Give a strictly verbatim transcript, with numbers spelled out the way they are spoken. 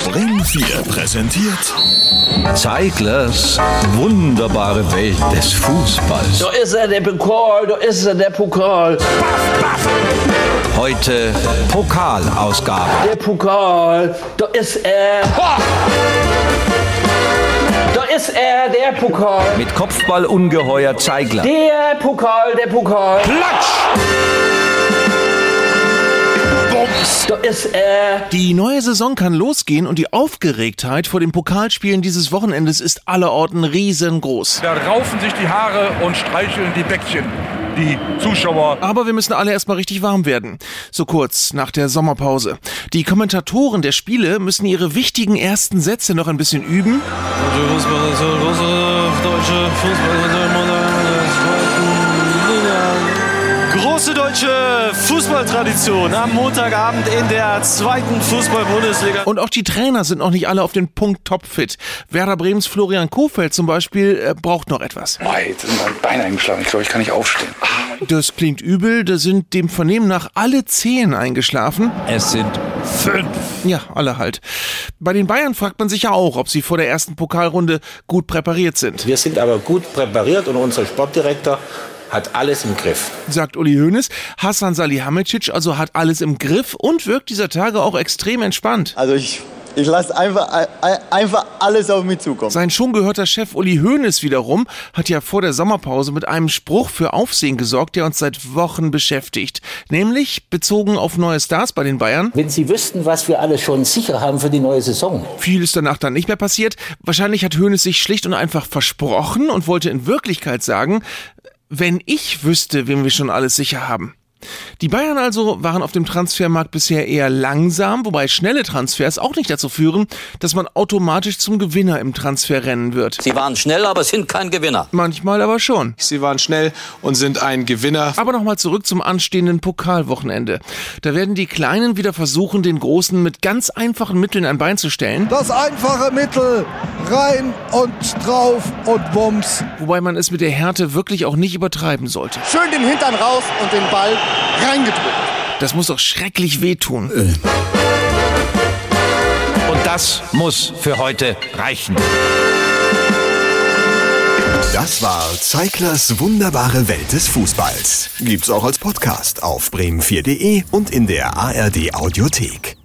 Bremen vier präsentiert Zeiglers wunderbare Welt des Fußballs. Da ist er, der Pokal, da ist er, der Pokal. Baff, baff. Heute Pokalausgabe. Der Pokal, da ist er. Ho! Da ist er, der Pokal. Mit Kopfballungeheuer Zeigler. Der Pokal, der Pokal. Klatsch! Bums! Da ist er. Die neue Saison kann losgehen und die Aufgeregtheit vor den Pokalspielen dieses Wochenendes ist allerorten riesengroß. Da raufen sich die Haare und streicheln die Bäckchen, die Zuschauer. Aber wir müssen alle erstmal richtig warm werden. So kurz nach der Sommerpause. Die Kommentatoren der Spiele müssen ihre wichtigen ersten Sätze noch ein bisschen üben. Große deutsche Fußballtradition am Montagabend in der zweiten Fußball-Bundesliga. Und auch die Trainer sind noch nicht alle auf den Punkt topfit. Werder Bremens Florian Kohfeldt zum Beispiel äh, braucht noch etwas. Oh, jetzt ist mein Bein eingeschlagen. Ich glaube, ich kann nicht aufstehen. Das klingt übel, da sind dem Vernehmen nach alle Zehen eingeschlafen. Es sind fünf. Ja, alle halt. Bei den Bayern fragt man sich ja auch, ob sie vor der ersten Pokalrunde gut präpariert sind. Wir sind aber gut präpariert und unser Sportdirektor hat alles im Griff. Sagt Uli Hoeneß. Hasan Salihamidzic also hat alles im Griff und wirkt dieser Tage auch extrem entspannt. Also ich, ich lasse einfach, einfach alles auf mich zukommen. Sein schon gehörter Chef Uli Hoeneß wiederum hat ja vor der Sommerpause mit einem Spruch für Aufsehen gesorgt, der uns seit Wochen beschäftigt. Nämlich bezogen auf neue Stars bei den Bayern. Wenn Sie wüssten, was wir alles schon sicher haben für die neue Saison. Viel ist danach dann nicht mehr passiert. Wahrscheinlich hat Hoeneß sich schlicht und einfach versprochen und wollte in Wirklichkeit sagen, wenn ich wüsste, wen wir schon alles sicher haben. Die Bayern also waren auf dem Transfermarkt bisher eher langsam, wobei schnelle Transfers auch nicht dazu führen, dass man automatisch zum Gewinner im Transferrennen wird. Sie waren schnell, aber sind kein Gewinner. Manchmal aber schon. Sie waren schnell und sind ein Gewinner. Aber nochmal zurück zum anstehenden Pokalwochenende. Da werden die Kleinen wieder versuchen, den Großen mit ganz einfachen Mitteln ein Bein zu stellen. Das einfache Mittel, rein und drauf und bums. Wobei man es mit der Härte wirklich auch nicht übertreiben sollte. Schön den Hintern raus und den Ball reingedrückt. Das muss doch schrecklich wehtun. Und das muss für heute reichen. Das war Zeiglers wunderbare Welt des Fußballs. Gibt's auch als Podcast auf bremen vier punkt de und in der A R D Audiothek.